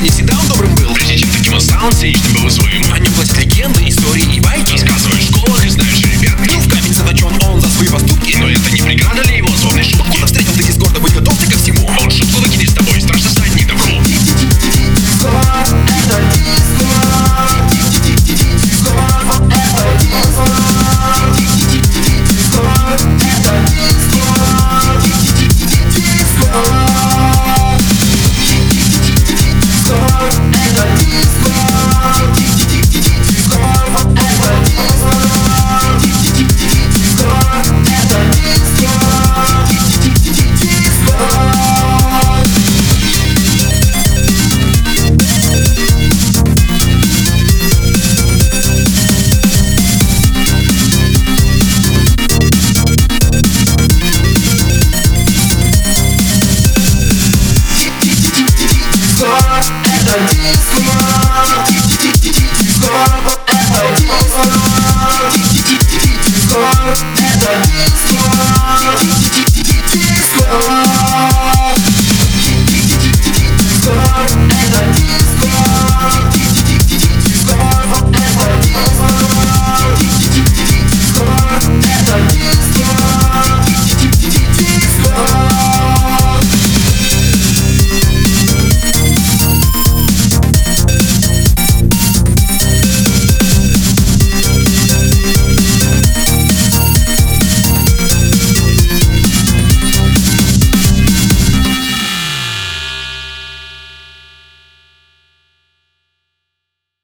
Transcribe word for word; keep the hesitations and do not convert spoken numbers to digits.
не всегда он добрым был. Прежде чем таким он стал, циничным был и злым. О нем гласят легенды, истории и байки. Рассказывают в школах и знаешь ребятки. Ну, в камень заточен он за свои поступки. Но это не преграда для его злобной шутки. Покуда встретил ты дискорда, будь готов ты ко всему. Он шутку выкинет с тобой, страшно стать не добру. Это диско.